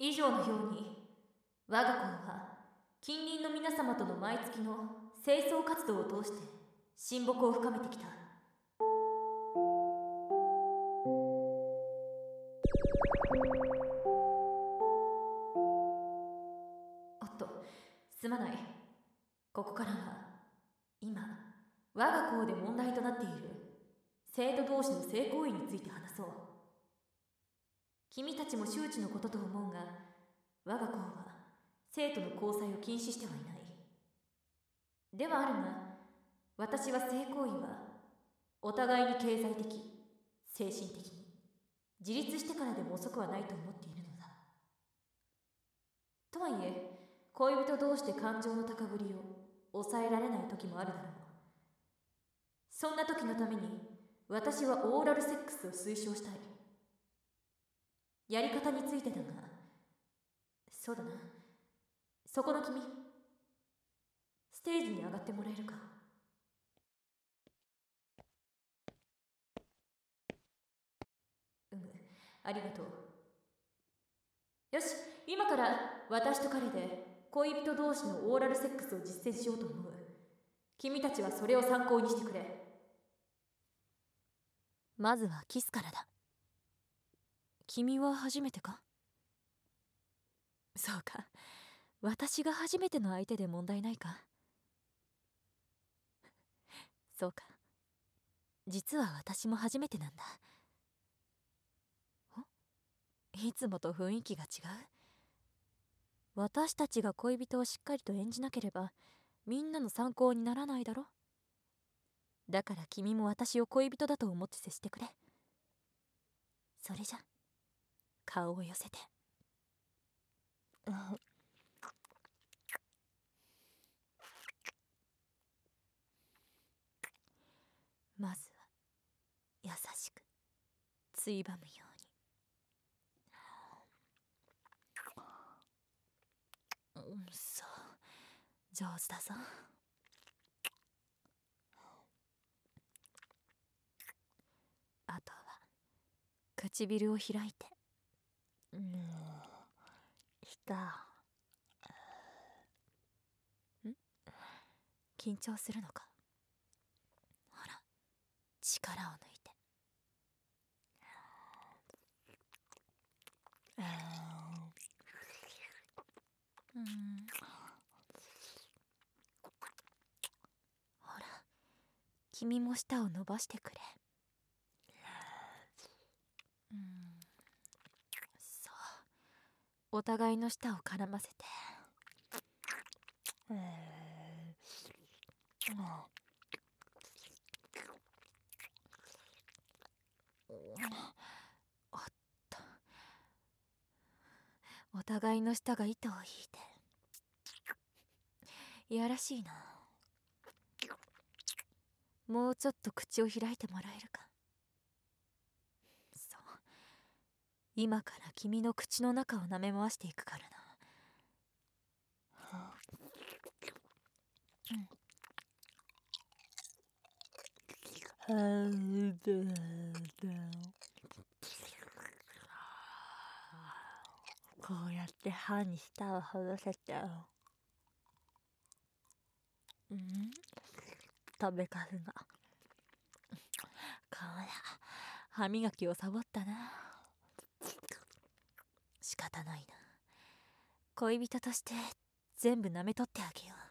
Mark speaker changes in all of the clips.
Speaker 1: 以上のように、我が校は近隣の皆様との毎月の清掃活動を通して親睦を深めてきた。おっと、すまない。ここからは今我が校で問題となっている生徒同士の性行為について話そう。君たちも周知のことと思うが、我が校は生徒の交際を禁止してはいない。ではあるが、私は性行為はお互いに経済的、精神的に自立してからでも遅くはないと思っているのだ。とはいえ、恋人同士で感情の高ぶりを抑えられない時もあるだろう。そんな時のために私はオーラルセックスを推奨したい。やり方についてだが、そうだな、そこの君、ステージに上がってもらえるか。ありがとう。よし、今から私と彼で恋人同士のオーラルセックスを実践しようと思う。君たちはそれを参考にしてくれ。まずはキスからだ。君は初めてか？そうか、私が初めての相手で問題ないか？そうか、実は私も初めてなんだ。いつもと雰囲気が違う。私たちが恋人をしっかりと演じなければみんなの参考にならないだろ。だから君も私を恋人だと思って接してくれ。それじゃ、顔を寄せて。まずは優しくついばむように。そう、上手だぞ。あとは唇を開いて。した緊張するのか？ほら、力を抜いて。ほら、君も舌を伸ばしてくれ。そう、お互いの舌を絡ませて。おっと、お互いの舌が糸を引いて。いやらしいな。もうちょっと口を開いてもらえるか？そう、今から君の口の中を舐め回していくからな。こうやって歯に舌をほどせて、食べかすが。こら、歯磨きをサボったな。仕方ないな。恋人として全部舐めとってあげよ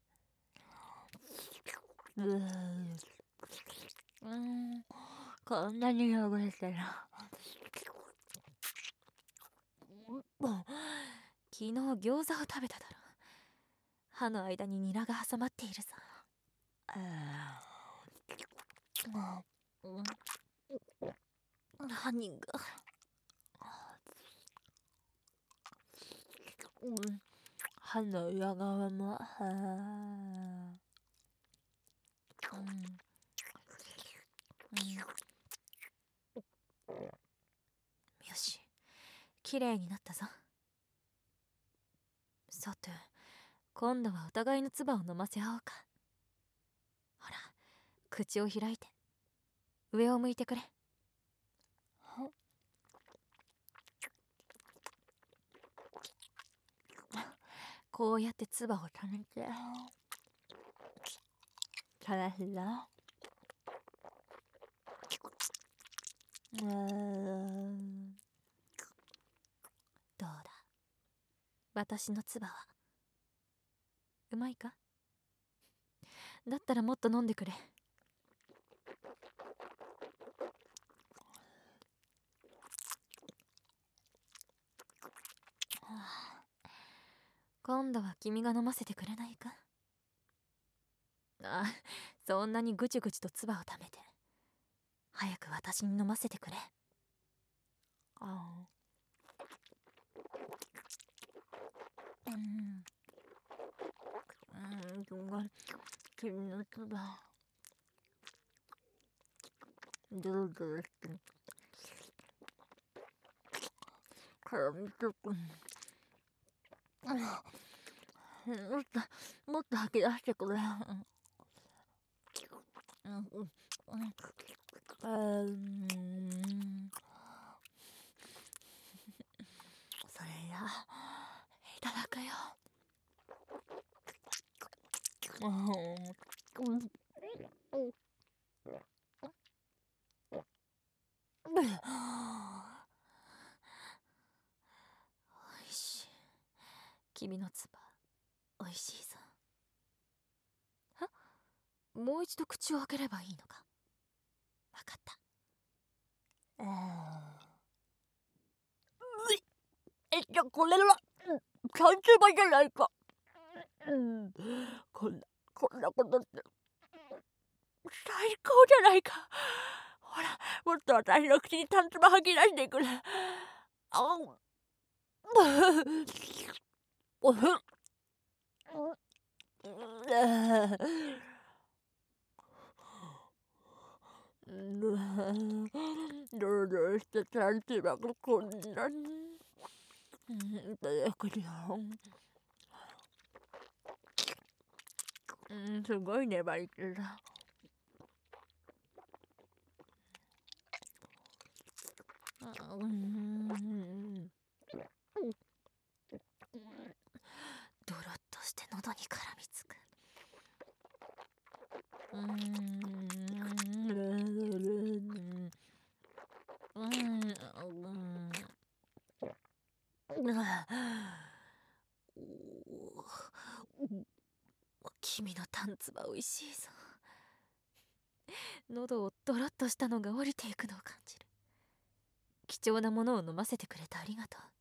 Speaker 1: う。こんなに汚れてる。昨日餃子を食べただろ。歯の間にニラが挟まっているさ。歯が、歯の裏側も。よし、きれいになったぞ。さて、今度はお互いの唾を飲ませ合おうか。ほら、口を開いて上を向いてくれ。 こうやって唾を溜めてたらしだ。どうだ、私の唾はうまいか？だったらもっと飲んでくれ。今度は君が飲ませてくれないか？あ、そんなにぐちゅぐちゅと唾をためて早く私に飲ませてくれ。ああ、君の唾ドロドロして絡みつく。もっと吐き出してくれ。それじゃいただくよ。おいしい。君の唾おいしいぞ。もう一度口を開ければいいのか。わかった。これは三つ葉じゃないか。こんなことって最高じゃないか。ほら、もっと私の口に三つ葉吐き出してくれ。ドロドロして三つ葉がこんなにいただくよ。すごい粘り気だ。ドロッとして喉に絡みつく。君のタンツはおいしいぞ。喉をドロッとしたのが降りていくのを感じる。貴重なものを飲ませてくれてありがとう。